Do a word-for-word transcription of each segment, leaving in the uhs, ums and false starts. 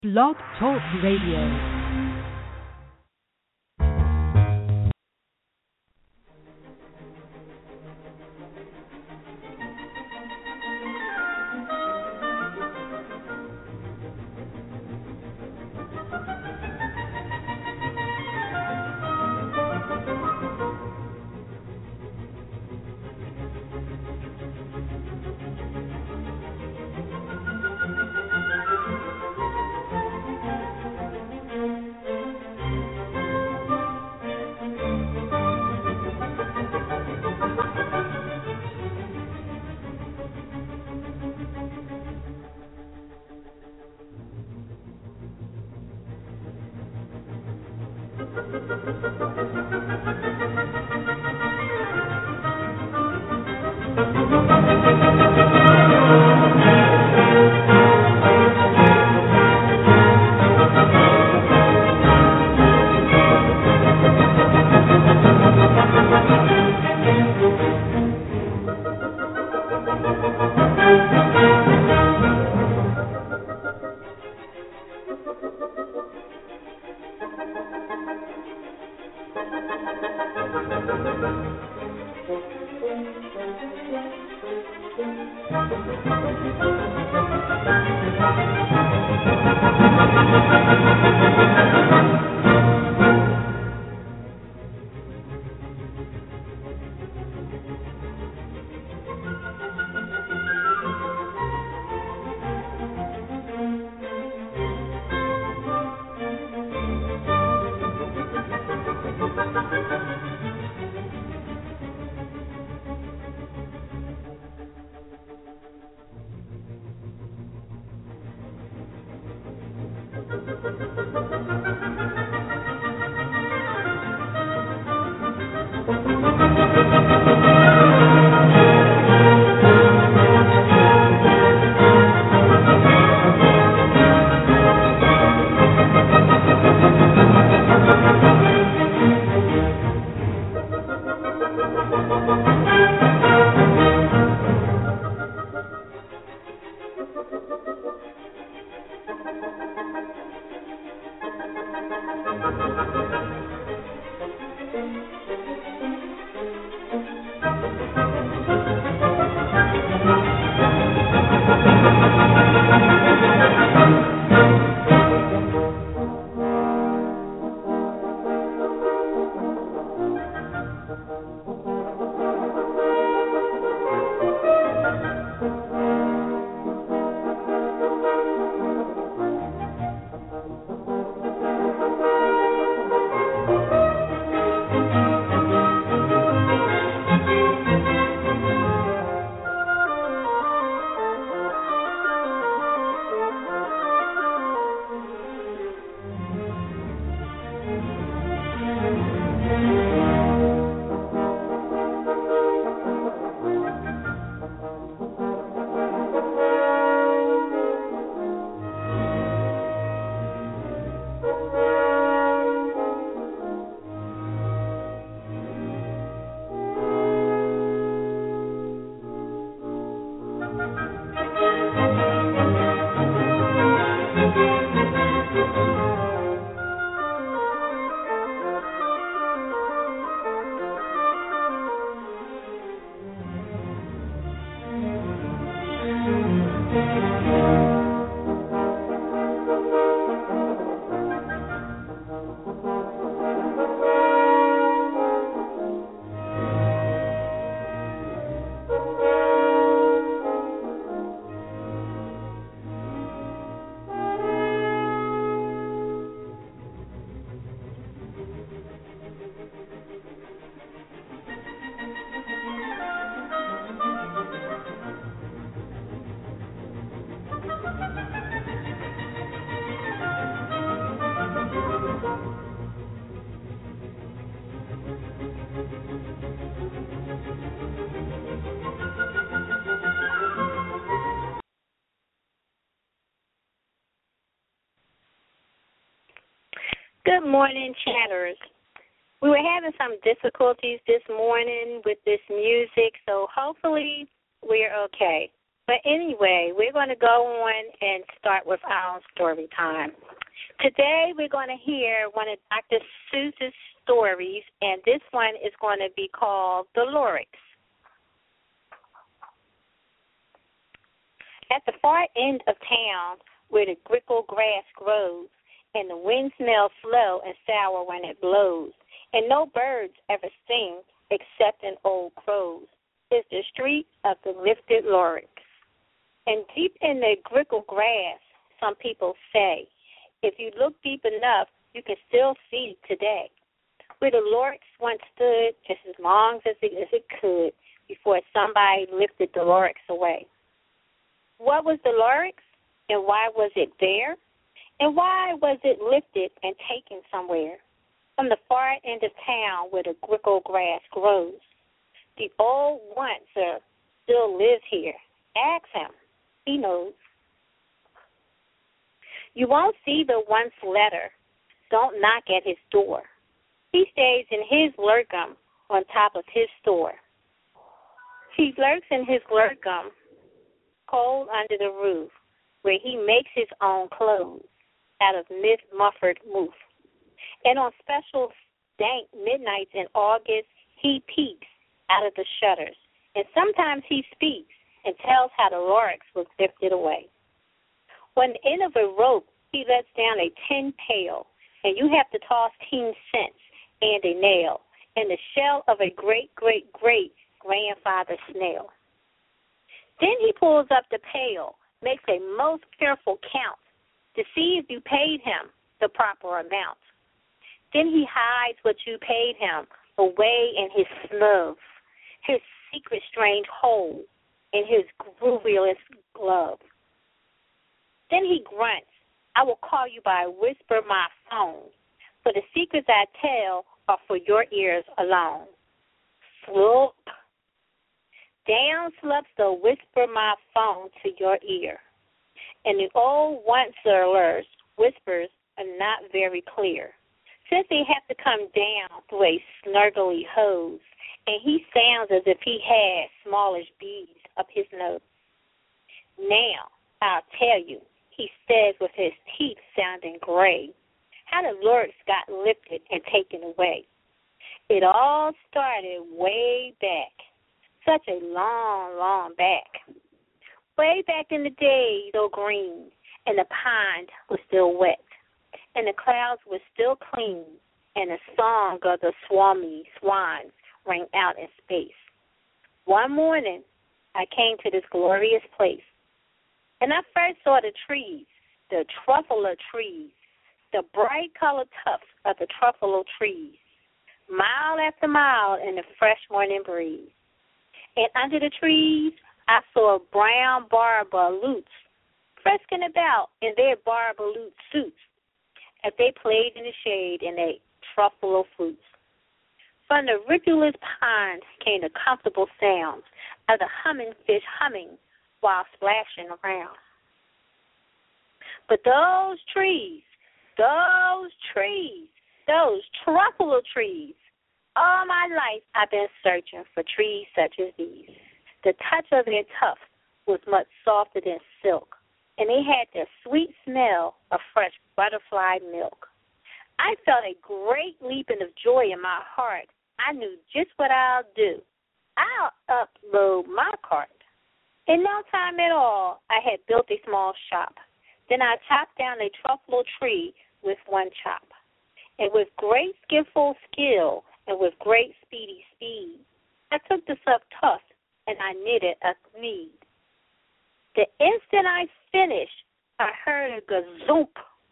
Blog Talk Radio. Good morning, chatters. We were having some difficulties this morning with this music, so hopefully we're okay. But anyway, we're going to go on and start with our story time. Today we're going to hear one of Doctor Seuss's stories, and this one is going to be called The Lorax. At the far end of town, where the grickle grass grows, and the wind smells slow and sour when it blows, and no birds ever sing except in old crows, is the street of the lifted Lorax. And deep in the grickle grass, some people say, if you look deep enough, you can still see today, where the Lorax once stood just as long as it, as it could before somebody lifted the Lorax away. What was the Lorax, and why was it there? And why was it lifted and taken somewhere? From the far end of town where the grickle grass grows. The old oncer still lives here. Ask him. He knows. You won't see the once letter. Don't knock at his door. He stays in his lurkum on top of his store. He lurks in his lurkum, cold under the roof, where he makes his own clothes out of mist-muffled moof. And on special dank midnights in August, he peeks out of the shutters, and sometimes he speaks and tells how the Lorax was lifted away. On the end of a rope, he lets down a tin pail, and you have to toss ten cents and a nail in the shell of a great-great-great-grandfather snail. Then he pulls up the pail, makes a most careful count to see if you paid him the proper amount. Then he hides what you paid him away in his snub, his secret strange hole, in his grooviest glove. Then he grunts, I will call you by whisper my phone, for the secrets I tell are for your ears alone. Sloop. Down slups the whisper my phone to your ear. And the old once-erlers whispers are not very clear, since they have to come down through a snurgly hose, and he sounds as if he had smallish beads up his nose. Now, I'll tell you, he says with his teeth sounding gray, how the Lorax got lifted and taken away. It all started way back, such a long, long back. Way back in the days, oh green, and the pond was still wet, and the clouds were still clean, and the song of the swami swans rang out in space. One morning, I came to this glorious place, and I first saw the trees, the truffalo trees, the bright-colored tufts of the truffalo trees, mile after mile in the fresh morning breeze. And under the trees, I saw brown barbaloots frisking about in their barbaloot suits as they played in the shade and ate truffalo fruits. From the ripulous ponds came the comfortable sounds of the humming fish humming while splashing around. But those trees, those trees, those truffalo trees, all my life I've been searching for trees such as these. The touch of their tufts was much softer than silk, and they had the sweet smell of fresh butterfly milk. I felt a great leaping of joy in my heart. I knew just what I'll do. I'll upload my cart. In no time at all, I had built a small shop. Then I chopped down a truffalo tree with one chop. And with great skillful skill and with great speedy speed, I took the sub tuft and I knitted a thread. The instant I finished, I heard a gazoop.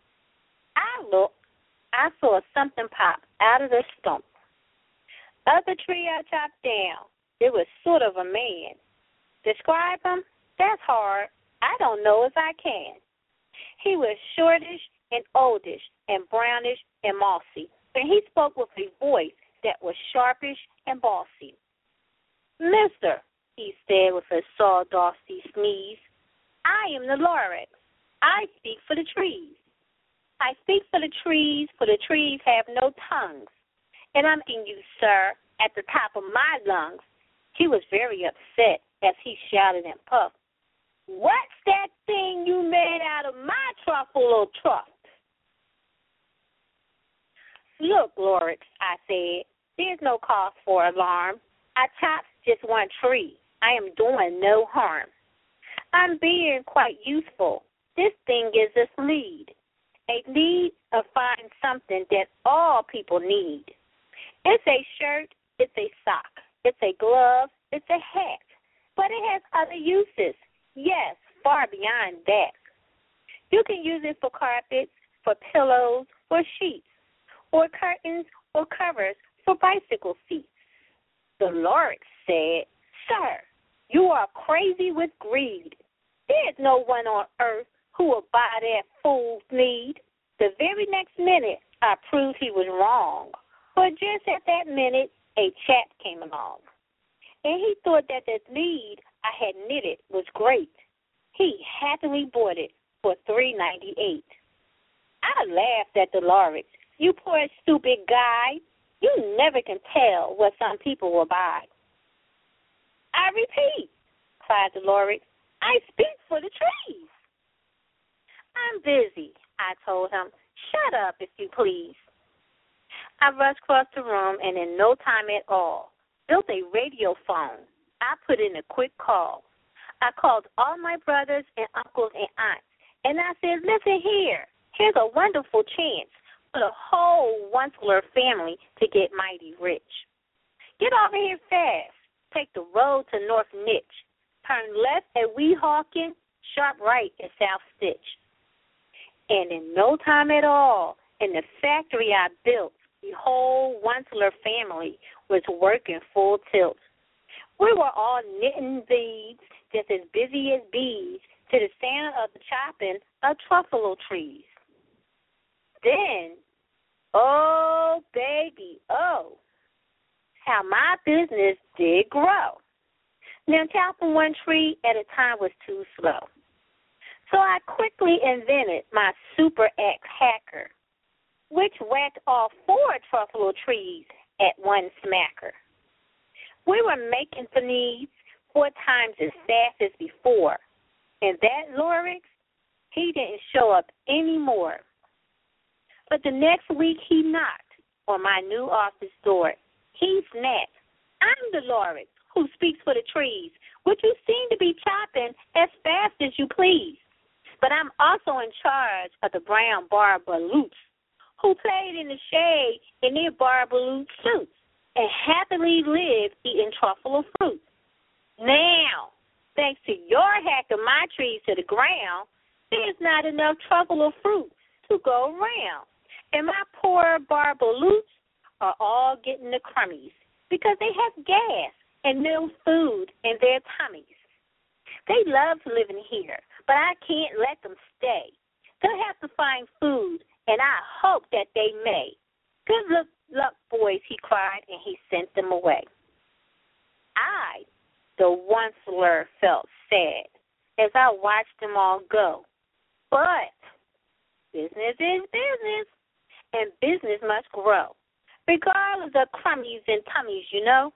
I looked. I saw something pop out of the stump. Of the tree I chopped down, it was sort of a man. Describe him? That's hard. I don't know if I can. He was shortish and oldish and brownish and mossy, and he spoke with a voice that was sharpish and bossy. Mister, he said with a sawdusty sneeze, I am the Lorax. I speak for the trees. I speak for the trees, for the trees have no tongues. And I'm asking you, sir, at the top of my lungs. He was very upset as he shouted and puffed. What's that thing you made out of my truffle or truff? Look, Lorix, I said, there's no cause for alarm. I chopped just one tree. I am doing no harm. I'm being quite useful. This thing gives us lead. A need of find something that all people need. It's a shirt, it's a sock, it's a glove, it's a hat. But it has other uses. Yes, far beyond that. You can use it for carpets, for pillows, for sheets, or curtains or covers for bicycle seats. The Lorix said, Sir, you are crazy with greed. There's no one on earth who will buy that fool's need. The very next minute, I proved he was wrong. But just at that minute, a chap came along. And he thought that the lead I had knitted was great. He happily bought it for three ninety-eight. I laughed at the Lorix. You poor stupid guy. You never can tell what some people will buy. I repeat, cried the Lorix, I speak for the trees. I'm busy, I told him. Shut up, if you please. I rushed across the room and in no time at all built a radio phone. I put in a quick call. I called all my brothers and uncles and aunts, and I said, listen here, here's a wonderful chance for the whole Onceler family to get mighty rich. Get over here fast. Take the road to North Niche. Turn left at Weehawken, sharp right at South Stitch. And in no time at all, in the factory I built, the whole Onceler family was working full tilt. We were all knitting beads, just as busy as bees, to the sound of the chopping of truffalo trees. Then, oh, baby, oh, how my business did grow. Now, chopping one tree at a time was too slow. So I quickly invented my super axe hacker, which whacked all four truffalo trees at one smacker. We were making panniers four times as fast as before, and that Lorix, he didn't show up anymore. But the next week he knocked on my new office door. He snapped, I'm the Lorix who speaks for the trees, which you seem to be chopping as fast as you please. But I'm also in charge of the brown barbaloots, who played in the shade in their barbaloot suits and happily lived eating truffalo fruit. Now, thanks to your hack of my trees to the ground, there's not enough truffalo fruit to go around. And my poor barbaloots are all getting the crummies because they have gas and no food in their tummies. They love living here, but I can't let them stay. They'll have to find food, and I hope that they may. Good luck, luck, boys, he cried, and he sent them away. I, the Onceler, felt sad as I watched them all go. But business is business, and business must grow, regardless of crummies and tummies, you know.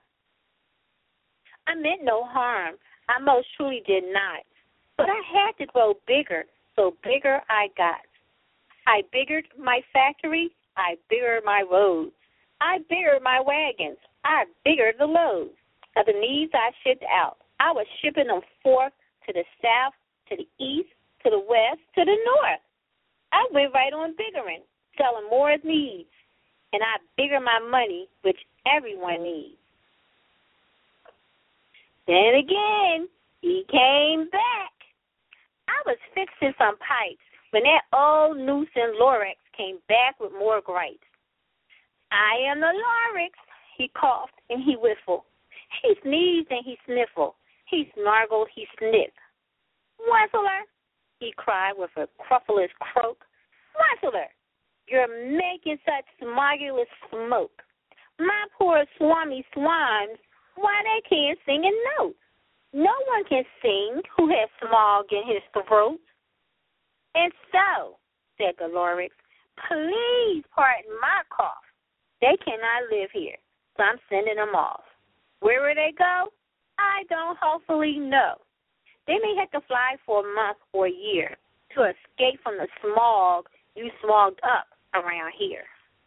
I meant no harm. I most truly did not. But I had to grow bigger, so bigger I got. I biggered my factory. I biggered my roads. I biggered my wagons. I biggered the loads of the needs I shipped out. I was shipping them forth to the south, to the east, to the west, to the north. I went right on biggering, selling more needs, and I biggered my money, which everyone needs. Then again, he came back. I was fixing some pipes when that old nuisance Lorix came back with more gripes. I am the Lorix, he coughed and he whistled. He sneezed and he sniffled. He snargled, he sniffed. Onceler, he cried with a cruffulous croak. Onceler, you're making such smogulous smoke. My poor swami swans, why they can't sing a note? No one can sing who has smog in his throat. And so, said the Lorix, please pardon my cough. They cannot live here, so I'm sending them off. Where will they go? I don't hopefully know. They may have to fly for a month or a year to escape from the smog you smogged up around here.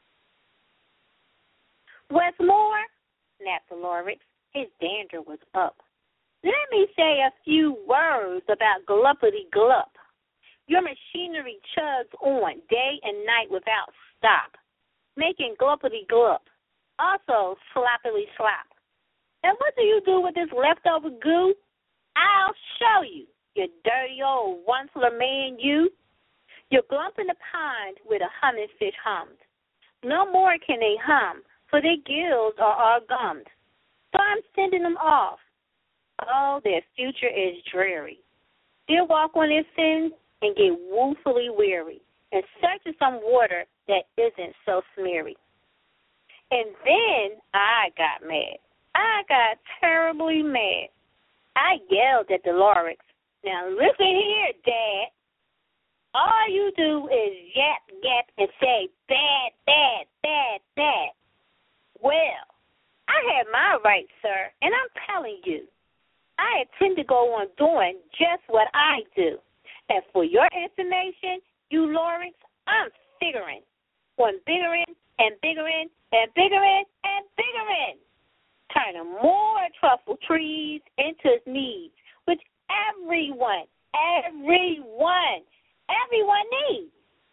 What's more, snapped the Loryx, his dander was up. Let me say a few words about Gluppity Glup. Your machinery chugs on day and night without stop, making Gluppity Glup, also sloppily slop. And what do you do with this leftover goo? I'll show you, you dirty old once-ler man, you. You're glumping the pond where the humming fish hummed. No more can they hum, for their gills are all gummed. So I'm sending them off. Oh, their future is dreary. They'll walk on their sins and get woefully weary in search of some water that isn't so smeary. And then I got mad. I got terribly mad. I yelled at the Loryx, now listen here, Dad. All you do is yap, yap, and say bad, bad, bad, bad. Well, I have my rights, sir, and I'm telling you, I intend to go on doing just what I do. And for your information, you Loryx, I'm figuring on biggering and biggering and biggering and biggering, turning more truffle trees into needs, which everyone, everyone, everyone needs.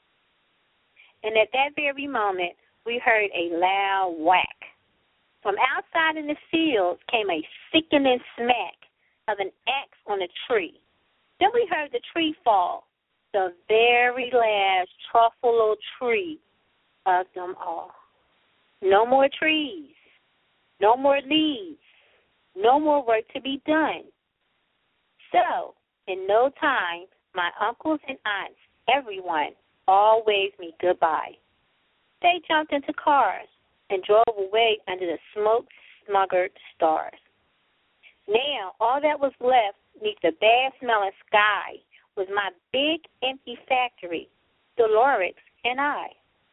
And at that very moment, we heard a loud whack. From outside in the fields came a sickening smack of an axe on a tree. Then we heard the tree fall, the very last truffalo tree of them all. No more trees, no more leaves, no more work to be done. So, in no time, my uncles and aunts, everyone, all waved me goodbye. They jumped into cars and drove away under the smoke-smuggered stars. Now, all that was left beneath the bad-smelling sky was my big, empty factory, the Loryx and I.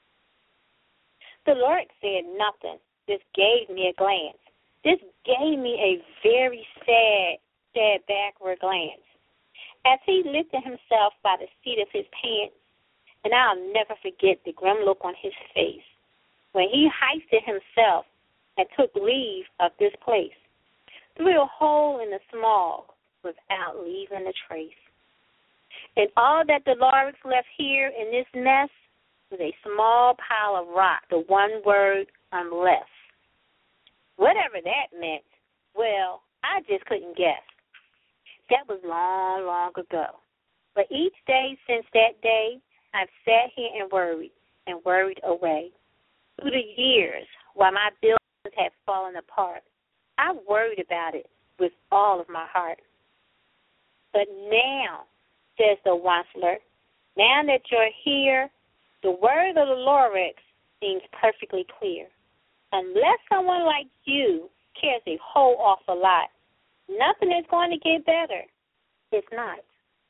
The Loryx said nothing, just gave me a glance. This gave me a very sad, sad backward glance. As he lifted himself by the seat of his pants, and I'll never forget the grim look on his face when he hoisted himself and took leave of this place, through a hole in the smog without leaving a trace. And all that the Loryx left here in this mess was a small pile of rock, the one word, unless. Whatever that meant, well, I just couldn't guess. That was long, long ago. But each day since that day, I've sat here and worried and worried away. Through the years, while my buildings have fallen apart, I've worried about it with all of my heart. But now, says the Onceler, now that you're here, the word of the Loryx seems perfectly clear. Unless someone like you cares a whole awful lot, nothing is going to get better. It's not.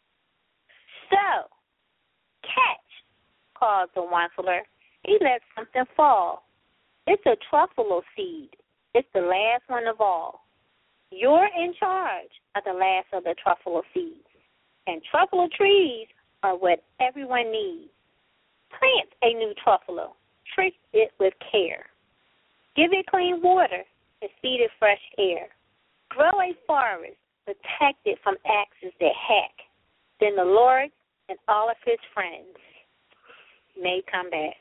So, catch, called the Onceler. He let something fall. It's a truffalo seed. It's the last one of all. You're in charge of the last of the truffalo seeds. And truffalo trees are what everyone needs. Plant a new truffalo. Treat it with care. Give it clean water and feed it fresh air. Grow a forest. Protect it from axes that hack. Then the Lord and all of his friends may come back.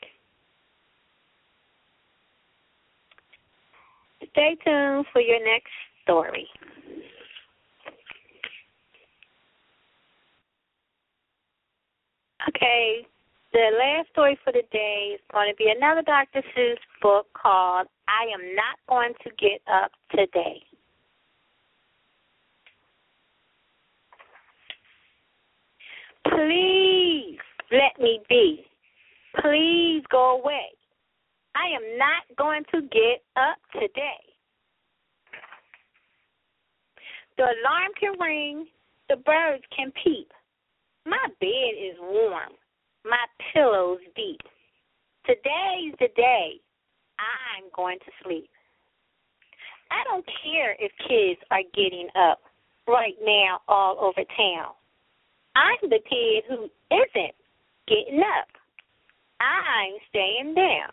Stay tuned for your next story. Okay, the last story for the day is going to be another Doctor Seuss book called I Am Not Going to Get Up Today. Please let me be. Please go away. I am not going to get up today. The alarm can ring. The birds can peep. My bed is warm. My pillow's deep. Today's the day I'm going to sleep. I don't care if kids are getting up. right now all over town. I'm the kid who isn't getting up. I'm staying down.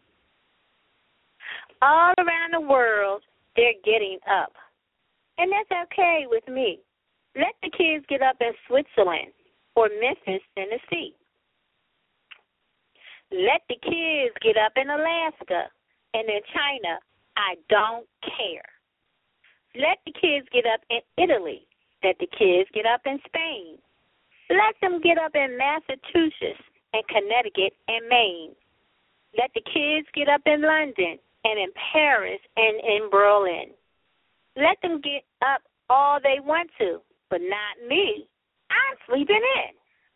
All around the world, they're getting up. And that's okay with me. Let the kids get up in Switzerland or Memphis, Tennessee. Let the kids get up in Alaska and in China. I don't care. Let the kids get up in Italy. Let the kids get up in Spain. Let them get up in Massachusetts and Connecticut and Maine. Let the kids get up in London and in Paris and in Berlin. Let them get up all they want to, but not me. I'm sleeping in.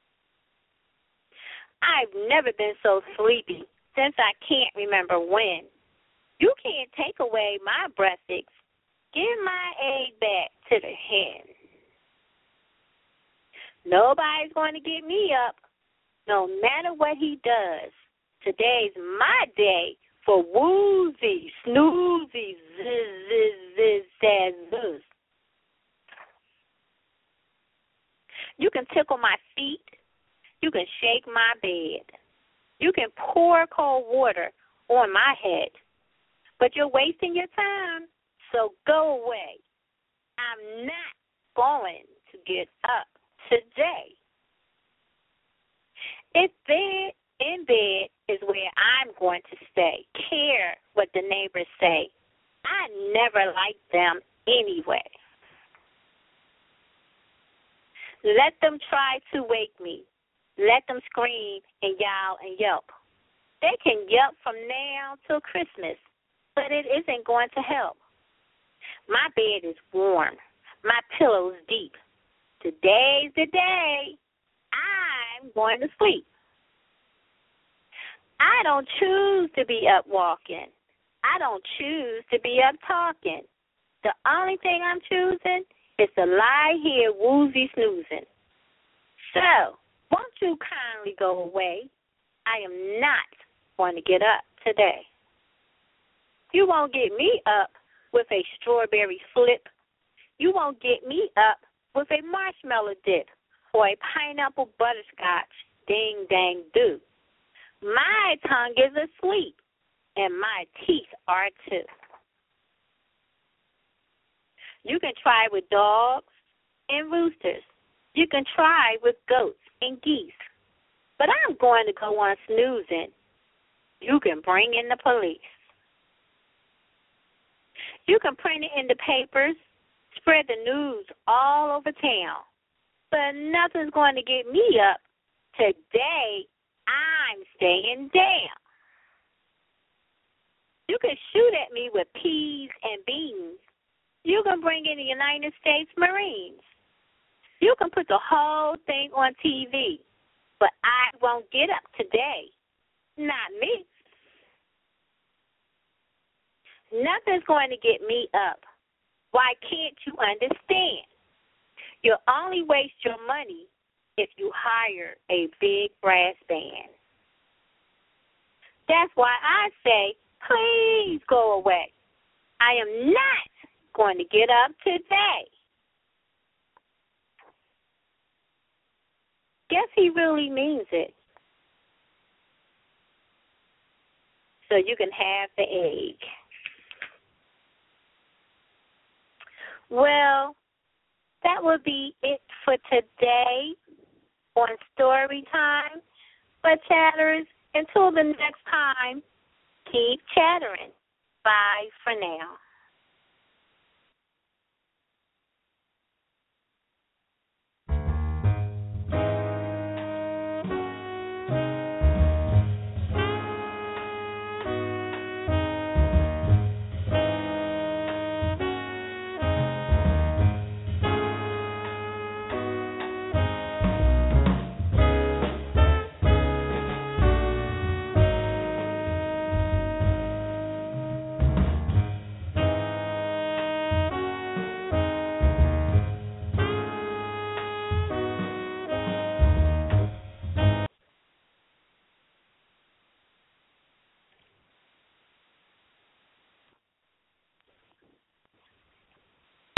I've never been so sleepy since I can't remember when. You can't take away my breakfast. Give my egg back to the hen. Nobody's going to get me up, no matter what he does. Today's my day for woozy, snoozy, zzz, zzz, zzz, zzz, zzz. You can tickle my feet. You can shake my bed. You can pour cold water on my head. But you're wasting your time, so go away. I'm not going to get up today. If bed in bed is where I'm going to stay, care what the neighbors say. I never liked them anyway. Let them try to wake me. Let them scream and yowl and yelp. They can yelp from now till Christmas, but it isn't going to help. My bed is warm. My pillow's deep. Today's the day I'm going to sleep. I don't choose to be up walking. I don't choose to be up talking. The only thing I'm choosing is to lie here woozy snoozing. So, won't you kindly go away? I am not going to get up today. You won't get me up with a strawberry flip. You won't get me up with a marshmallow dip or a pineapple butterscotch ding dang do. My tongue is asleep and my teeth are too. You can try with dogs and roosters. You can try with goats and geese. But I'm going to go on snoozing. You can bring in the police. You can print it in the papers, spread the news all over town. But nothing's going to get me up. Today, I'm staying down. You can shoot at me with peas and beans. You can bring in the United States Marines. You can put the whole thing on T V. But I won't get up today. Not me. Nothing's going to get me up. Why can't you understand? You'll only waste your money if you hire a big brass band. That's why I say, please go away. I am not going to get up today. Guess he really means it. So you can have the egg. Well, that will be it for today on Story Time. But chatters, until the next time, keep chattering. Bye for now.